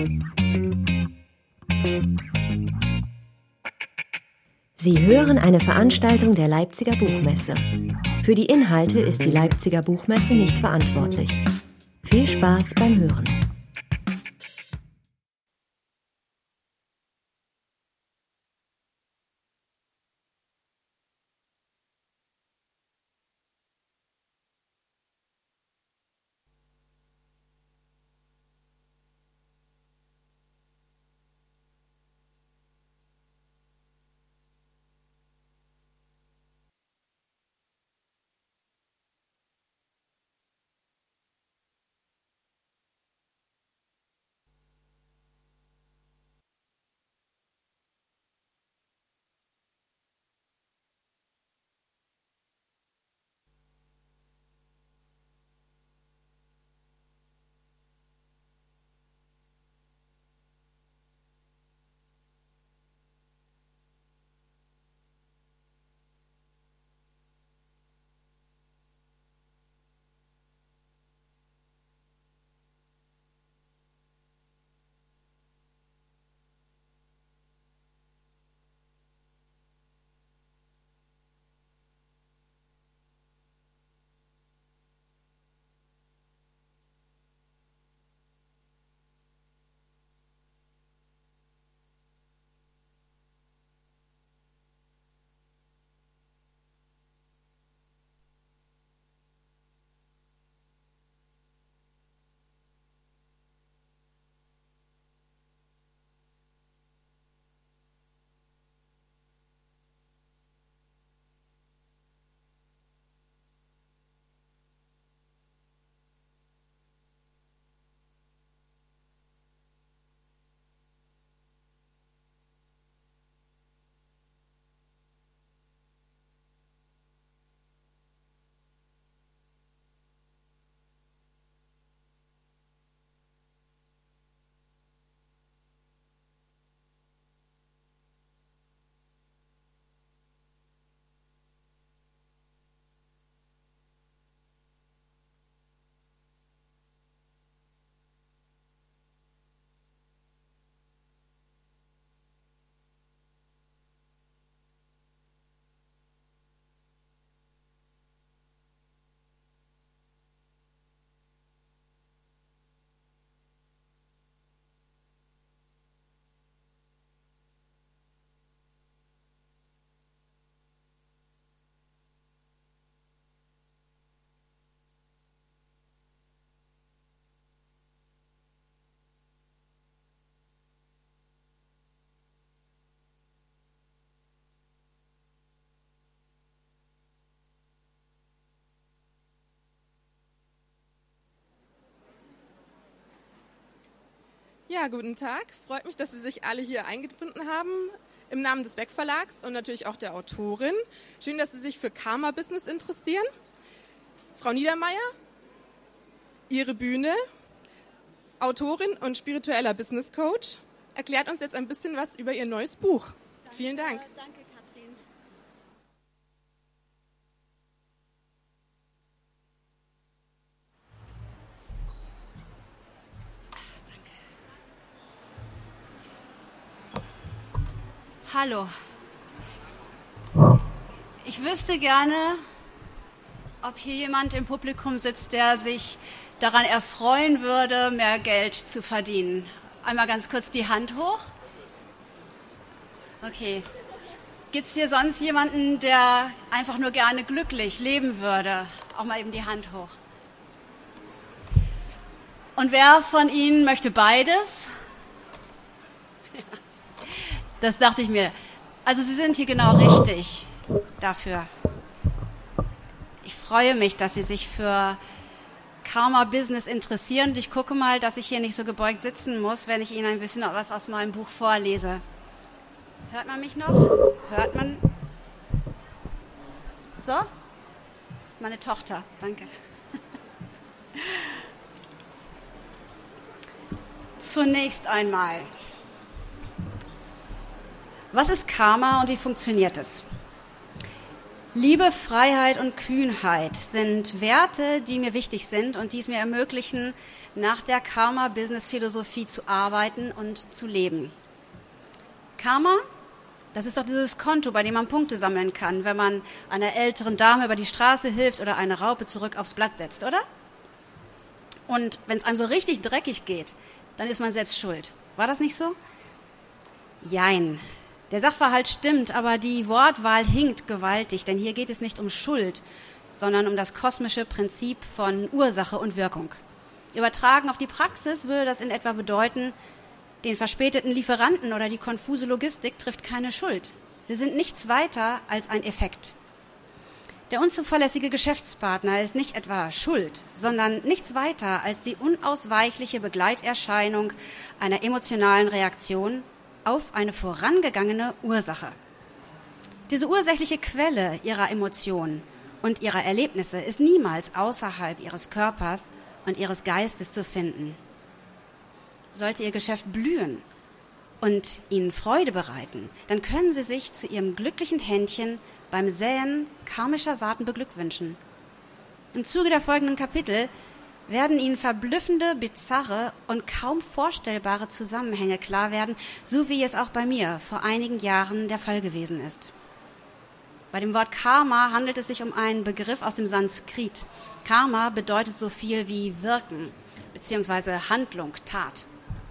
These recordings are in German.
Sie hören eine Veranstaltung der Leipziger Buchmesse. Für die Inhalte ist die Leipziger Buchmesse nicht verantwortlich. Viel Spaß beim Hören. Ja, guten Tag. Freut mich, dass Sie sich alle hier eingefunden haben. Im Namen des Beck Verlags und natürlich auch der Autorin. Schön, dass Sie sich für Karma Business interessieren. Frau Niedermeyer, Ihre Bühne, Autorin und spiritueller Business Coach, erklärt uns jetzt ein bisschen was über Ihr neues Buch. Vielen Dank. Danke, Katrin. Hallo. Ich wüsste gerne, ob hier jemand im Publikum sitzt, der sich daran erfreuen würde, mehr Geld zu verdienen. Einmal ganz kurz die Hand hoch. Okay. Gibt es hier sonst jemanden, der einfach nur gerne glücklich leben würde? Auch mal eben die Hand hoch. Und wer von Ihnen möchte beides? Das dachte ich mir. Also Sie sind hier genau richtig dafür. Ich freue mich, dass Sie sich für Karma Business interessieren. Und ich gucke mal, dass ich hier nicht so gebeugt sitzen muss, wenn ich Ihnen ein bisschen was aus meinem Buch vorlese. Hört man mich noch? Hört man? So? Meine Tochter, danke. Zunächst einmal. Was ist Karma und wie funktioniert es? Liebe, Freiheit und Kühnheit sind Werte, die mir wichtig sind und die es mir ermöglichen, nach der Karma-Business-Philosophie zu arbeiten und zu leben. Karma, das ist doch dieses Konto, bei dem man Punkte sammeln kann, wenn man einer älteren Dame über die Straße hilft oder eine Raupe zurück aufs Blatt setzt, oder? Und wenn es einem so richtig dreckig geht, dann ist man selbst schuld. War das nicht so? Jein. Der Sachverhalt stimmt, aber die Wortwahl hinkt gewaltig, denn hier geht es nicht um Schuld, sondern um das kosmische Prinzip von Ursache und Wirkung. Übertragen auf die Praxis würde das in etwa bedeuten, den verspäteten Lieferanten oder die konfuse Logistik trifft keine Schuld. Sie sind nichts weiter als ein Effekt. Der unzuverlässige Geschäftspartner ist nicht etwa schuld, sondern nichts weiter als die unausweichliche Begleiterscheinung einer emotionalen Reaktion auf eine vorangegangene Ursache. Diese ursächliche Quelle ihrer Emotionen und ihrer Erlebnisse ist niemals außerhalb ihres Körpers und ihres Geistes zu finden. Sollte ihr Geschäft blühen und ihnen Freude bereiten, dann können sie sich zu ihrem glücklichen Händchen beim Säen karmischer Saaten beglückwünschen. Im Zuge der folgenden Kapitel werden Ihnen verblüffende, bizarre und kaum vorstellbare Zusammenhänge klar werden, so wie es auch bei mir vor einigen Jahren der Fall gewesen ist. Bei dem Wort Karma handelt es sich um einen Begriff aus dem Sanskrit. Karma bedeutet so viel wie wirken, beziehungsweise Handlung, Tat.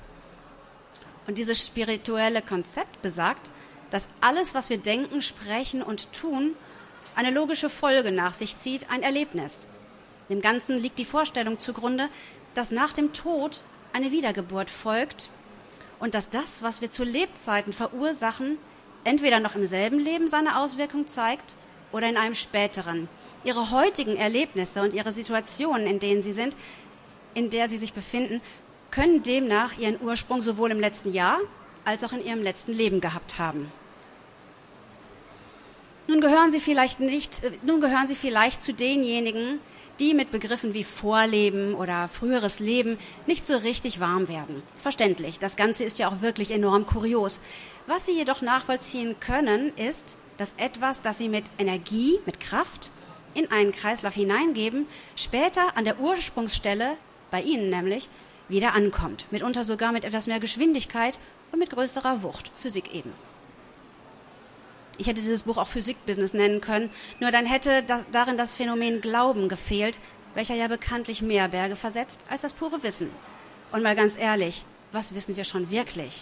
Und dieses spirituelle Konzept besagt, dass alles, was wir denken, sprechen und tun, eine logische Folge nach sich zieht, ein Erlebnis. Dem Ganzen liegt die Vorstellung zugrunde, dass nach dem Tod eine Wiedergeburt folgt und dass das, was wir zu Lebzeiten verursachen, entweder noch im selben Leben seine Auswirkung zeigt oder in einem späteren. Ihre heutigen Erlebnisse und ihre Situationen, in denen sie sind, in der sie sich befinden, können demnach ihren Ursprung sowohl im letzten Jahr als auch in ihrem letzten Leben gehabt haben. Nun gehören sie vielleicht zu denjenigen, die mit Begriffen wie Vorleben oder früheres Leben nicht so richtig warm werden. Verständlich, das Ganze ist ja auch wirklich enorm kurios. Was Sie jedoch nachvollziehen können, ist, dass etwas, das Sie mit Energie, mit Kraft in einen Kreislauf hineingeben, später an der Ursprungsstelle, bei Ihnen nämlich, wieder ankommt. Mitunter sogar mit etwas mehr Geschwindigkeit und mit größerer Wucht. Physik eben. Ich hätte dieses Buch auch Physik-Business nennen können, nur dann hätte darin das Phänomen Glauben gefehlt, welcher ja bekanntlich mehr Berge versetzt als das pure Wissen. Und mal ganz ehrlich, was wissen wir schon wirklich?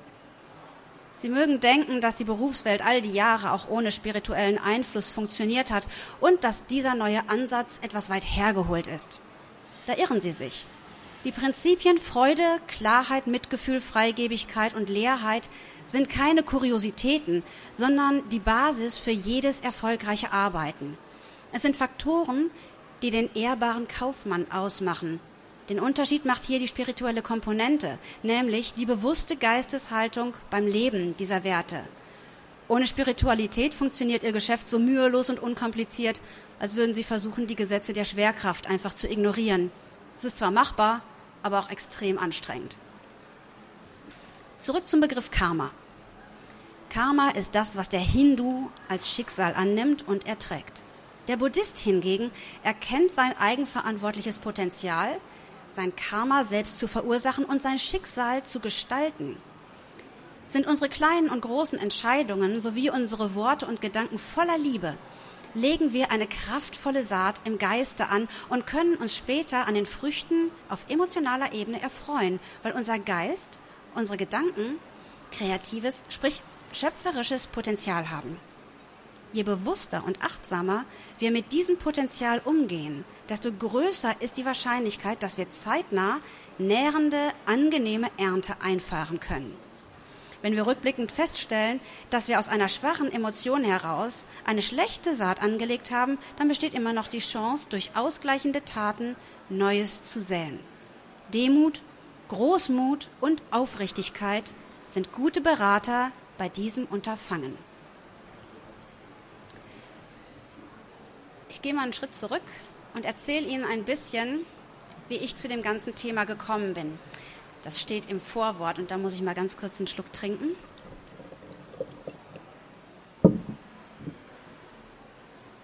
Sie mögen denken, dass die Berufswelt all die Jahre auch ohne spirituellen Einfluss funktioniert hat und dass dieser neue Ansatz etwas weit hergeholt ist. Da irren Sie sich. Die Prinzipien Freude, Klarheit, Mitgefühl, Freigebigkeit und Leerheit sind keine Kuriositäten, sondern die Basis für jedes erfolgreiche Arbeiten. Es sind Faktoren, die den ehrbaren Kaufmann ausmachen. Den Unterschied macht hier die spirituelle Komponente, nämlich die bewusste Geisteshaltung beim Leben dieser Werte. Ohne Spiritualität funktioniert Ihr Geschäft so mühelos und unkompliziert, als würden Sie versuchen, die Gesetze der Schwerkraft einfach zu ignorieren. Es ist zwar machbar, aber auch extrem anstrengend. Zurück zum Begriff Karma. Karma ist das, was der Hindu als Schicksal annimmt und erträgt. Der Buddhist hingegen erkennt sein eigenverantwortliches Potenzial, sein Karma selbst zu verursachen und sein Schicksal zu gestalten. Sind unsere kleinen und großen Entscheidungen sowie unsere Worte und Gedanken voller Liebe, legen wir eine kraftvolle Saat im Geiste an und können uns später an den Früchten auf emotionaler Ebene erfreuen, weil unser Geist, unsere Gedanken kreatives, sprich schöpferisches Potenzial haben. Je bewusster und achtsamer wir mit diesem Potenzial umgehen, desto größer ist die Wahrscheinlichkeit, dass wir zeitnah nährende, angenehme Ernte einfahren können. Wenn wir rückblickend feststellen, dass wir aus einer schwachen Emotion heraus eine schlechte Saat angelegt haben, dann besteht immer noch die Chance, durch ausgleichende Taten Neues zu säen. Demut, Großmut und Aufrichtigkeit sind gute Berater bei diesem Unterfangen. Ich gehe mal einen Schritt zurück und erzähle Ihnen ein bisschen, wie ich zu dem ganzen Thema gekommen bin. Das steht im Vorwort und da muss ich mal ganz kurz einen Schluck trinken.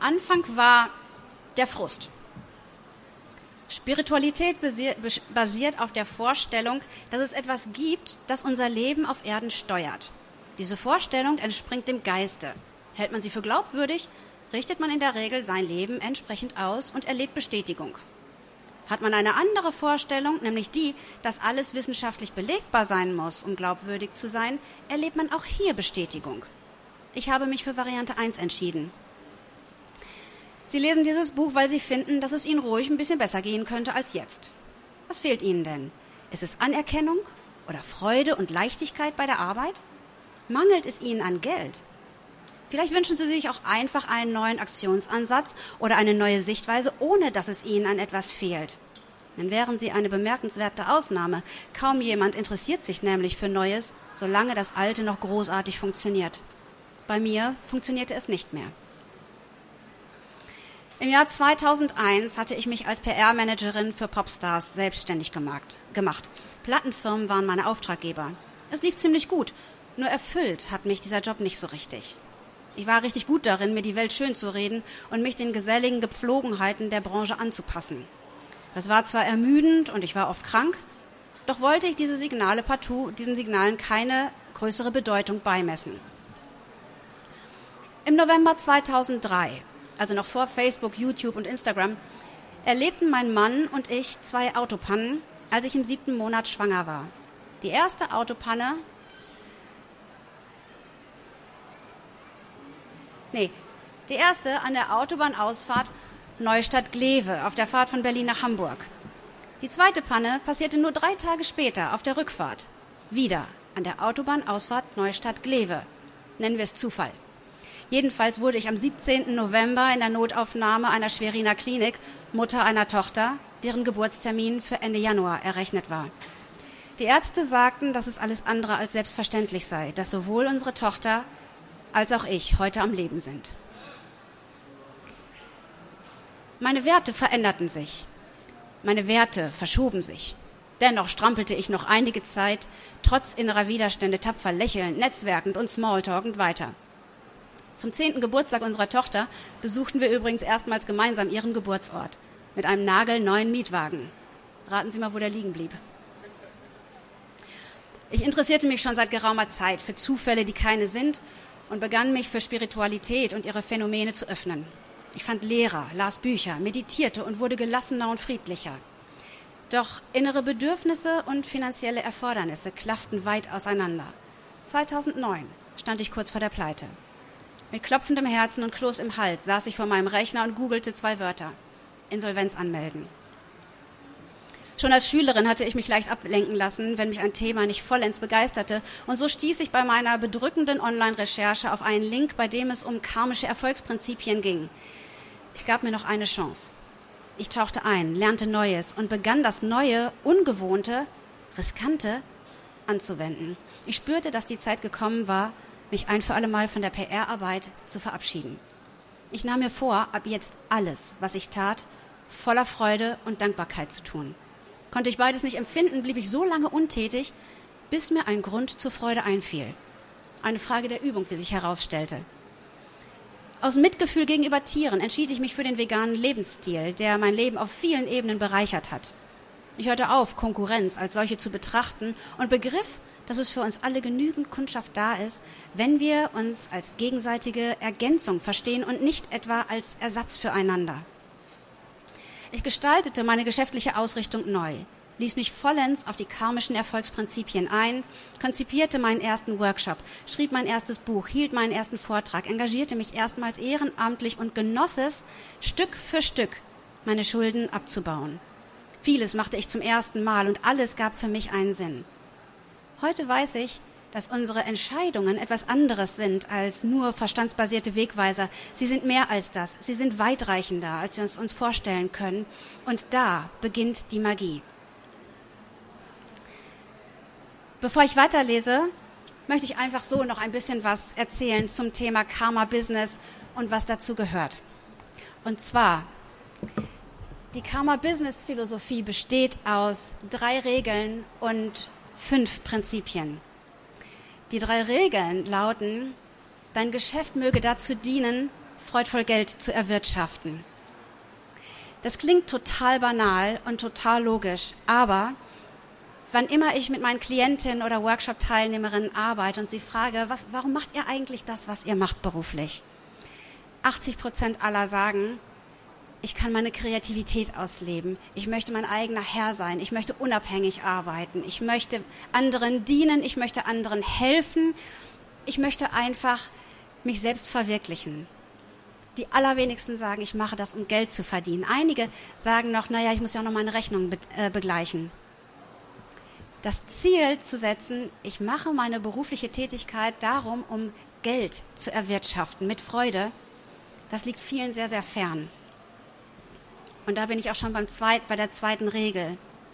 Anfang war der Frust. Spiritualität basiert auf der Vorstellung, dass es etwas gibt, das unser Leben auf Erden steuert. Diese Vorstellung entspringt dem Geiste. Hält man sie für glaubwürdig, richtet man in der Regel sein Leben entsprechend aus und erlebt Bestätigung. Hat man eine andere Vorstellung, nämlich die, dass alles wissenschaftlich belegbar sein muss, um glaubwürdig zu sein, erlebt man auch hier Bestätigung. Ich habe mich für Variante 1 entschieden. Sie lesen dieses Buch, weil Sie finden, dass es Ihnen ruhig ein bisschen besser gehen könnte als jetzt. Was fehlt Ihnen denn? Ist es Anerkennung oder Freude und Leichtigkeit bei der Arbeit? Mangelt es Ihnen an Geld? Vielleicht wünschen Sie sich auch einfach einen neuen Aktionsansatz oder eine neue Sichtweise, ohne dass es Ihnen an etwas fehlt. Dann wären Sie eine bemerkenswerte Ausnahme. Kaum jemand interessiert sich nämlich für Neues, solange das Alte noch großartig funktioniert. Bei mir funktionierte es nicht mehr. Im Jahr 2001 hatte ich mich als PR-Managerin für Popstars selbstständig gemacht. Plattenfirmen waren meine Auftraggeber. Es lief ziemlich gut, nur erfüllt hat mich dieser Job nicht so richtig. Ich war richtig gut darin, mir die Welt schön zu reden und mich den geselligen Gepflogenheiten der Branche anzupassen. Das war zwar ermüdend und ich war oft krank, doch wollte ich diesen Signalen keine größere Bedeutung beimessen. Im November 2003, also noch vor Facebook, YouTube und Instagram, erlebten mein Mann und ich 2 Autopannen, als ich im 7. Monat schwanger war. Die erste Autopanne, die erste an der Autobahnausfahrt Neustadt-Glewe auf der Fahrt von Berlin nach Hamburg. Die zweite Panne passierte nur 3 Tage später auf der Rückfahrt. Wieder an der Autobahnausfahrt Neustadt-Glewe. Nennen wir es Zufall. Jedenfalls wurde ich am 17. November in der Notaufnahme einer Schweriner Klinik Mutter einer Tochter, deren Geburtstermin für Ende Januar errechnet war. Die Ärzte sagten, dass es alles andere als selbstverständlich sei, dass sowohl unsere Tochter als auch ich heute am Leben sind. Meine Werte veränderten sich. Meine Werte verschoben sich. Dennoch strampelte ich noch einige Zeit, trotz innerer Widerstände tapfer lächelnd, netzwerkend und smalltalkend weiter. Zum 10. Geburtstag unserer Tochter besuchten wir übrigens erstmals gemeinsam ihren Geburtsort mit einem nagelneuen Mietwagen. Raten Sie mal, wo der liegen blieb. Ich interessierte mich schon seit geraumer Zeit für Zufälle, die keine sind, und begann mich für Spiritualität und ihre Phänomene zu öffnen. Ich fand Lehrer, las Bücher, meditierte und wurde gelassener und friedlicher. Doch innere Bedürfnisse und finanzielle Erfordernisse klafften weit auseinander. 2009 stand ich kurz vor der Pleite. Mit klopfendem Herzen und Kloß im Hals saß ich vor meinem Rechner und googelte 2 Wörter. Insolvenz anmelden. Schon als Schülerin hatte ich mich leicht ablenken lassen, wenn mich ein Thema nicht vollends begeisterte. Und so stieß ich bei meiner bedrückenden Online-Recherche auf einen Link, bei dem es um karmische Erfolgsprinzipien ging. Ich gab mir noch eine Chance. Ich tauchte ein, lernte Neues und begann das Neue, Ungewohnte, Riskante anzuwenden. Ich spürte, dass die Zeit gekommen war, mich ein für alle Mal von der PR-Arbeit zu verabschieden. Ich nahm mir vor, ab jetzt alles, was ich tat, voller Freude und Dankbarkeit zu tun. Konnte ich beides nicht empfinden, blieb ich so lange untätig, bis mir ein Grund zur Freude einfiel. Eine Frage der Übung, wie sich herausstellte. Aus Mitgefühl gegenüber Tieren entschied ich mich für den veganen Lebensstil, der mein Leben auf vielen Ebenen bereichert hat. Ich hörte auf, Konkurrenz als solche zu betrachten und begriff, dass es für uns alle genügend Kundschaft da ist, wenn wir uns als gegenseitige Ergänzung verstehen und nicht etwa als Ersatz füreinander. Ich gestaltete meine geschäftliche Ausrichtung neu, ließ mich vollends auf die karmischen Erfolgsprinzipien ein, konzipierte meinen ersten Workshop, schrieb mein erstes Buch, hielt meinen ersten Vortrag, engagierte mich erstmals ehrenamtlich und genoss es, Stück für Stück meine Schulden abzubauen. Vieles machte ich zum ersten Mal und alles gab für mich einen Sinn. Heute weiß ich, dass unsere Entscheidungen etwas anderes sind als nur verstandsbasierte Wegweiser. Sie sind mehr als das. Sie sind weitreichender, als wir uns vorstellen können. Und da beginnt die Magie. Bevor ich weiterlese, möchte ich einfach so noch ein bisschen was erzählen zum Thema Karma Business und was dazu gehört. Und zwar, die Karma Business Philosophie besteht aus 3 Regeln und 5 Prinzipien. Die 3 Regeln lauten: Dein Geschäft möge dazu dienen, freudvoll Geld zu erwirtschaften. Das klingt total banal und total logisch, aber wann immer ich mit meinen Klientinnen oder Workshop-Teilnehmerinnen arbeite und sie frage, warum macht ihr eigentlich das, was ihr macht beruflich? 80% aller sagen, ich kann meine Kreativität ausleben, ich möchte mein eigener Herr sein, ich möchte unabhängig arbeiten, ich möchte anderen dienen, ich möchte anderen helfen, ich möchte einfach mich selbst verwirklichen. Die allerwenigsten sagen, ich mache das, um Geld zu verdienen. Einige sagen noch, ich muss ja auch noch meine Rechnung begleichen. Das Ziel zu setzen, ich mache meine berufliche Tätigkeit darum, um Geld zu erwirtschaften mit Freude, das liegt vielen sehr, sehr fern. Und da bin ich auch schon bei der zweiten Regel.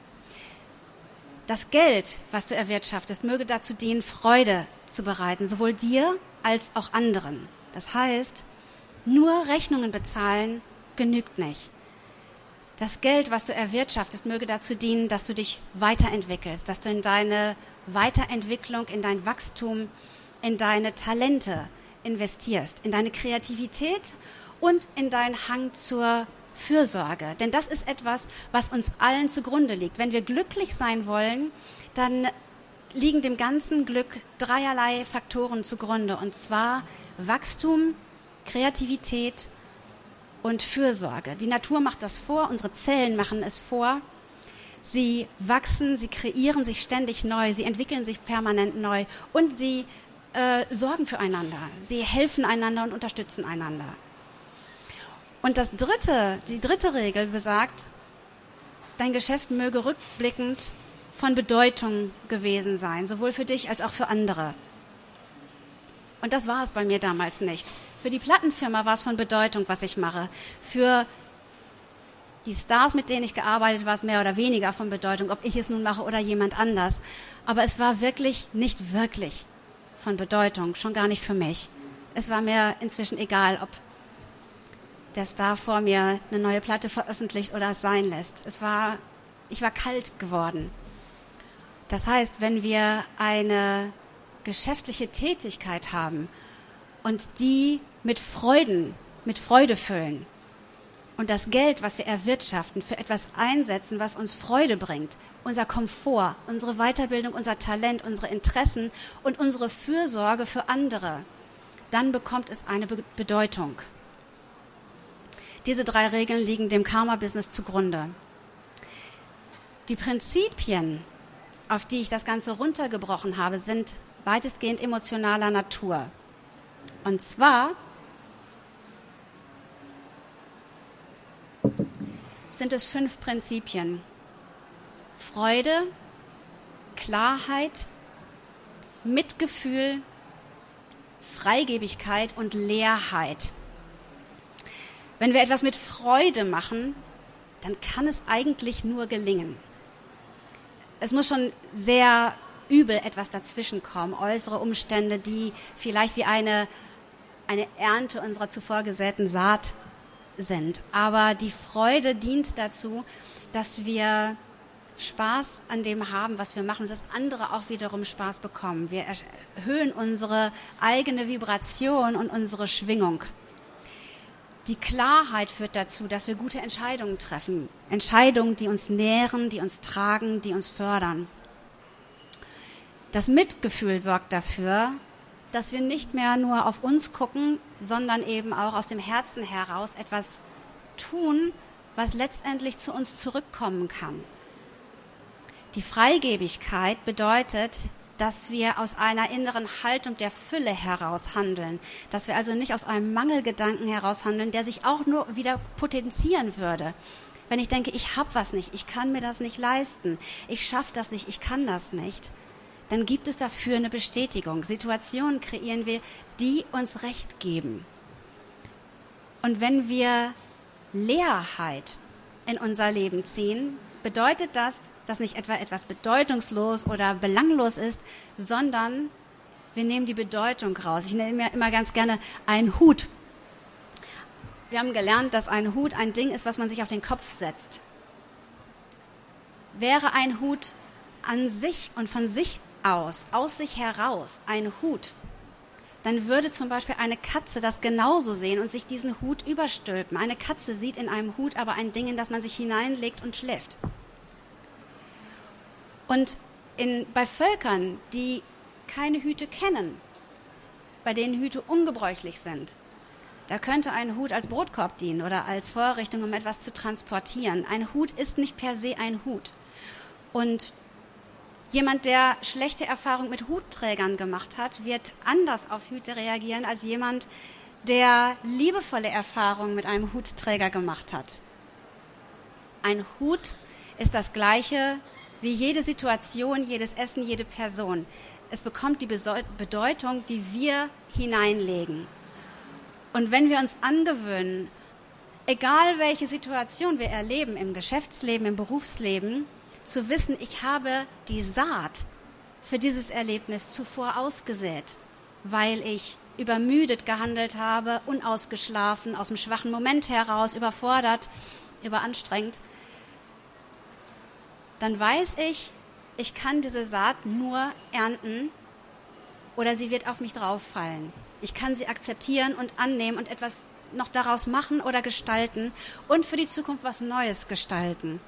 Das Geld, was du erwirtschaftest, möge dazu dienen, Freude zu bereiten, sowohl dir als auch anderen. Das heißt, nur Rechnungen bezahlen genügt nicht. Das Geld, was du erwirtschaftest, möge dazu dienen, dass du dich weiterentwickelst, dass du in deine Weiterentwicklung, in dein Wachstum, in deine Talente investierst, in deine Kreativität und in deinen Hang zur Fürsorge. Denn das ist etwas, was uns allen zugrunde liegt. Wenn wir glücklich sein wollen, dann liegen dem ganzen Glück dreierlei Faktoren zugrunde. Und zwar Wachstum, Kreativität und Fürsorge. Die Natur macht das vor, unsere Zellen machen es vor. Sie wachsen, sie kreieren sich ständig neu, sie entwickeln sich permanent neu und sie sorgen füreinander. Sie helfen einander und unterstützen einander. Und die dritte Regel besagt, dein Geschäft möge rückblickend von Bedeutung gewesen sein, sowohl für dich als auch für andere. Und das war es bei mir damals nicht. Für die Plattenfirma war es von Bedeutung, was ich mache. Für die Stars, mit denen ich gearbeitet habe, war es mehr oder weniger von Bedeutung, ob ich es nun mache oder jemand anders. Aber es war wirklich nicht wirklich von Bedeutung, schon gar nicht für mich. Es war mir inzwischen egal, ob der Star vor mir eine neue Platte veröffentlicht oder es sein lässt. Ich war kalt geworden. Das heißt, wenn wir eine geschäftliche Tätigkeit haben und die mit Freude füllen und das Geld, was wir erwirtschaften, für etwas einsetzen, was uns Freude bringt, unser Komfort, unsere Weiterbildung, unser Talent, unsere Interessen und unsere Fürsorge für andere, dann bekommt es eine Bedeutung. Diese 3 Regeln liegen dem Karma-Business zugrunde. Die Prinzipien, auf die ich das Ganze runtergebrochen habe, sind weitestgehend emotionaler Natur. Und zwar sind es 5 Prinzipien. Freude, Klarheit, Mitgefühl, Freigebigkeit und Leerheit. Wenn wir etwas mit Freude machen, dann kann es eigentlich nur gelingen. Es muss schon sehr übel etwas dazwischen kommen, äußere Umstände, die vielleicht wie eine Ernte unserer zuvor gesäten Saat sind. Aber die Freude dient dazu, dass wir Spaß an dem haben, was wir machen, dass andere auch wiederum Spaß bekommen. Wir erhöhen unsere eigene Vibration und unsere Schwingung. Die Klarheit führt dazu, dass wir gute Entscheidungen treffen. Entscheidungen, die uns nähren, die uns tragen, die uns fördern. Das Mitgefühl sorgt dafür, dass wir nicht mehr nur auf uns gucken, sondern eben auch aus dem Herzen heraus etwas tun, was letztendlich zu uns zurückkommen kann. Die Freigebigkeit bedeutet, dass wir aus einer inneren Haltung der Fülle heraus handeln, dass wir also nicht aus einem Mangelgedanken heraus handeln, der sich auch nur wieder potenzieren würde. Wenn ich denke, ich habe was nicht, ich kann mir das nicht leisten, ich schaffe das nicht, ich kann das nicht, dann gibt es dafür eine Bestätigung. Situationen kreieren wir, die uns Recht geben. Und wenn wir Leerheit in unser Leben ziehen, bedeutet das, dass nicht etwa etwas bedeutungslos oder belanglos ist, sondern wir nehmen die Bedeutung raus. Ich nehme ja immer ganz gerne einen Hut. Wir haben gelernt, dass ein Hut ein Ding ist, was man sich auf den Kopf setzt. Wäre ein Hut an sich und von sich aus sich heraus ein Hut, dann würde zum Beispiel eine Katze das genauso sehen und sich diesen Hut überstülpen. Eine Katze sieht in einem Hut aber ein Ding, in das man sich hineinlegt und schläft. Und bei Völkern, die keine Hüte kennen, bei denen Hüte ungebräuchlich sind, da könnte ein Hut als Brotkorb dienen oder als Vorrichtung, um etwas zu transportieren. Ein Hut ist nicht per se ein Hut. Und jemand, der schlechte Erfahrungen mit Hutträgern gemacht hat, wird anders auf Hüte reagieren als jemand, der liebevolle Erfahrungen mit einem Hutträger gemacht hat. Ein Hut ist das Gleiche wie jede Situation, jedes Essen, jede Person. Es bekommt die Bedeutung, die wir hineinlegen. Und wenn wir uns angewöhnen, egal welche Situation wir erleben, im Geschäftsleben, im Berufsleben, zu wissen, ich habe die Saat für dieses Erlebnis zuvor ausgesät, weil ich übermüdet gehandelt habe, unausgeschlafen, aus dem schwachen Moment heraus, überfordert, überanstrengt, dann weiß ich, ich kann diese Saat nur ernten oder sie wird auf mich drauffallen. Ich kann sie akzeptieren und annehmen und etwas noch daraus machen oder gestalten und für die Zukunft was Neues gestalten.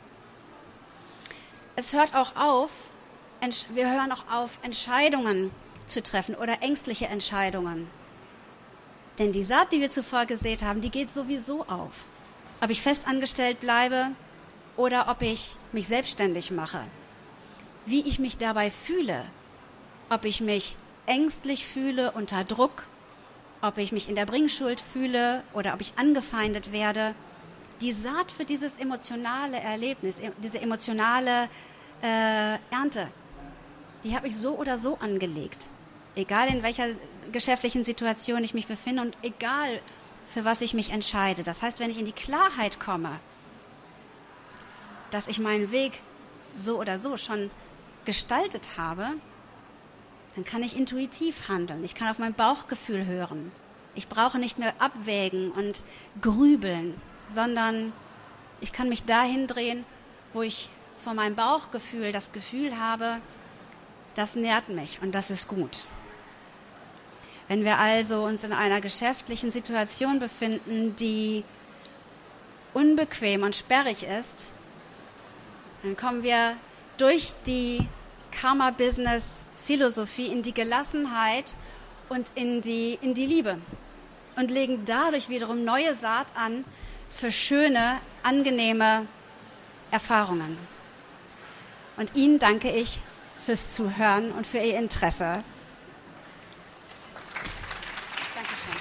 Es hört auch auf, wir hören auch auf, Entscheidungen zu treffen oder ängstliche Entscheidungen. Denn die Saat, die wir zuvor gesät haben, die geht sowieso auf. Ob ich fest angestellt bleibe oder ob ich mich selbstständig mache. Wie ich mich dabei fühle, ob ich mich ängstlich fühle, unter Druck, ob ich mich in der Bringschuld fühle oder ob ich angefeindet werde, die Saat für dieses emotionale Erlebnis, diese emotionale Ernte, die habe ich so oder so angelegt. Egal in welcher geschäftlichen Situation ich mich befinde und egal für was ich mich entscheide. Das heißt, wenn ich in die Klarheit komme, dass ich meinen Weg so oder so schon gestaltet habe, dann kann ich intuitiv handeln. Ich kann auf mein Bauchgefühl hören. Ich brauche nicht mehr abwägen und grübeln, sondern ich kann mich dahin drehen, wo ich von meinem Bauchgefühl das Gefühl habe, das nährt mich und das ist gut. Wenn wir also uns in einer geschäftlichen Situation befinden, die unbequem und sperrig ist, dann kommen wir durch die Karma-Business-Philosophie in die Gelassenheit und in die Liebe und legen dadurch wiederum neue Saat an für schöne, angenehme Erfahrungen. Und Ihnen danke ich fürs Zuhören und für Ihr Interesse. Dankeschön.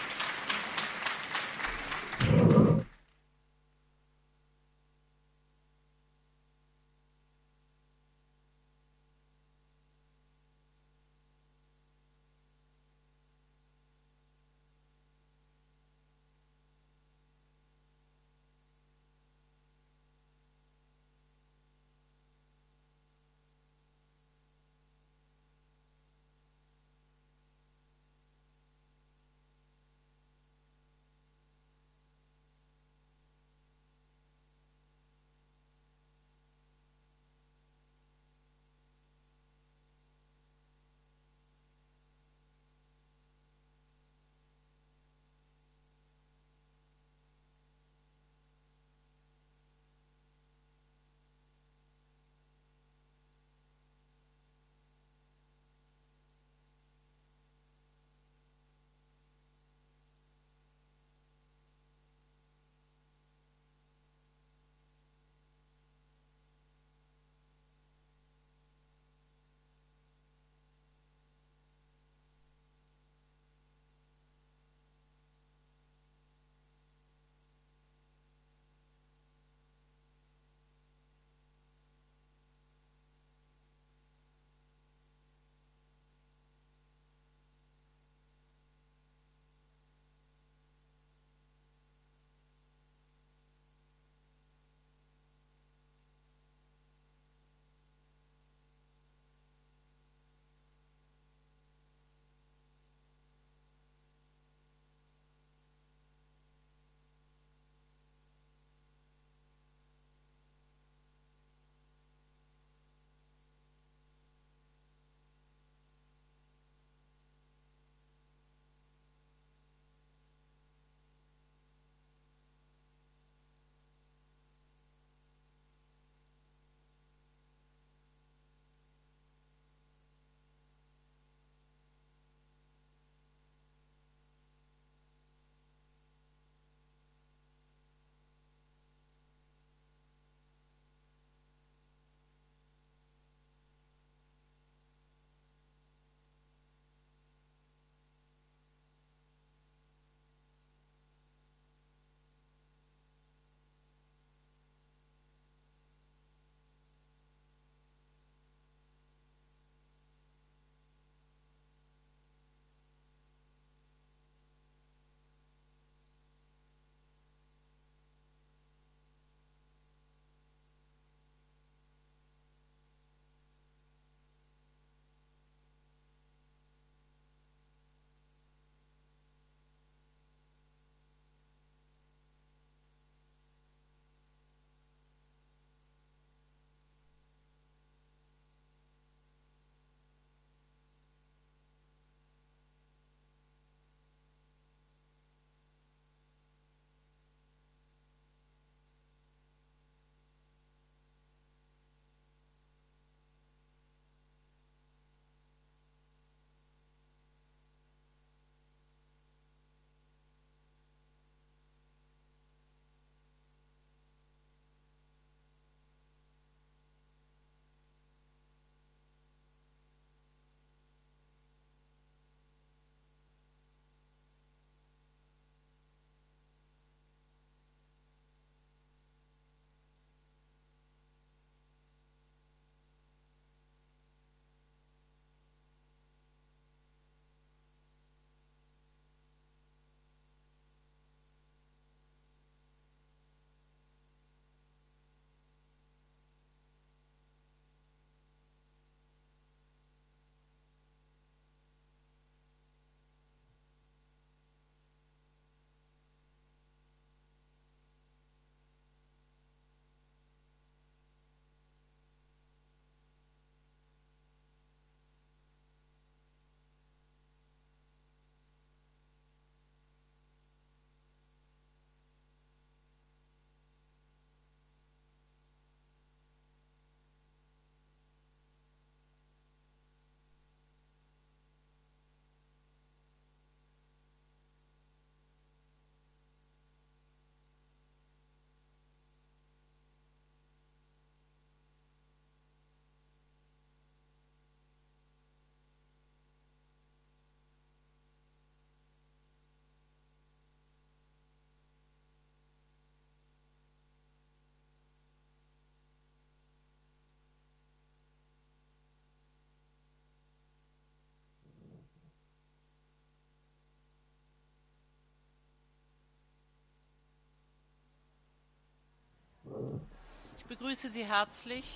begrüße Sie herzlich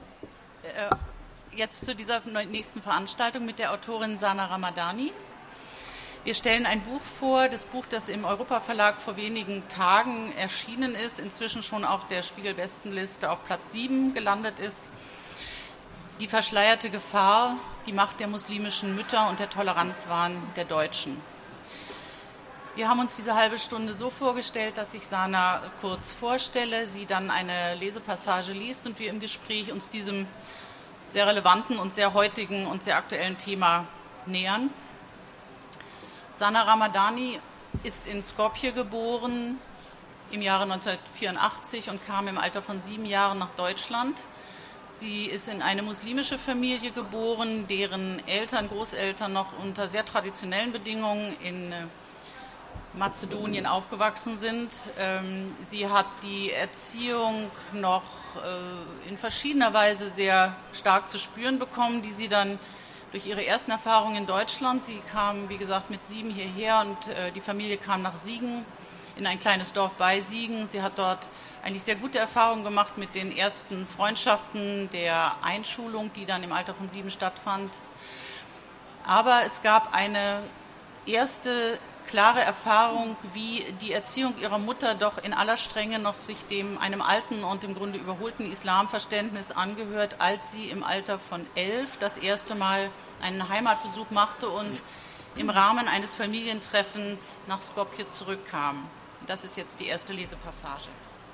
jetzt zu dieser nächsten Veranstaltung mit der Autorin Sana Ramadani. Wir stellen ein Buch vor, das Buch, das im Europa-Verlag vor wenigen Tagen erschienen ist, inzwischen schon auf der Spiegel-Bestenliste auf Platz 7 gelandet ist. Die verschleierte Gefahr, die Macht der muslimischen Mütter und der Toleranzwahn der Deutschen. Wir haben uns diese halbe Stunde so vorgestellt, dass ich Sana kurz vorstelle, sie dann eine Lesepassage liest und wir im Gespräch uns diesem sehr relevanten und sehr heutigen und sehr aktuellen Thema nähern. Sana Ramadani ist in Skopje geboren im Jahre 1984 und kam im Alter von 7 Jahren nach Deutschland. Sie ist in eine muslimische Familie geboren, deren Eltern, Großeltern noch unter sehr traditionellen Bedingungen in Mazedonien aufgewachsen sind. Sie hat die Erziehung noch in verschiedener Weise sehr stark zu spüren bekommen, die sie dann durch ihre ersten Erfahrungen in Deutschland, sie kam, wie gesagt, mit 7 hierher und die Familie kam nach Siegen, in ein kleines Dorf bei Siegen. Sie hat dort eigentlich sehr gute Erfahrungen gemacht mit den ersten Freundschaften der Einschulung, die dann im Alter von 7 stattfand. Aber es gab eine erste klare Erfahrung, wie die Erziehung ihrer Mutter doch in aller Strenge noch sich einem alten und im Grunde überholten Islamverständnis angehört, als sie im Alter von 11 das erste Mal einen Heimatbesuch machte und im Rahmen eines Familientreffens nach Skopje zurückkam. Das ist jetzt die erste Lesepassage.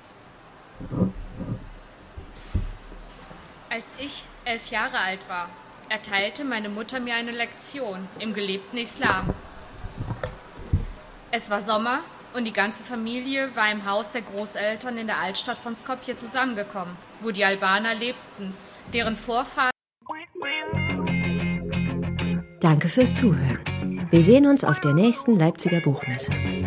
Als ich 11 Jahre alt war, erteilte meine Mutter mir eine Lektion im gelebten Islam. Es war Sommer und die ganze Familie war im Haus der Großeltern in der Altstadt von Skopje zusammengekommen, wo die Albaner lebten, deren Vorfahren... Danke fürs Zuhören. Wir sehen uns auf der nächsten Leipziger Buchmesse.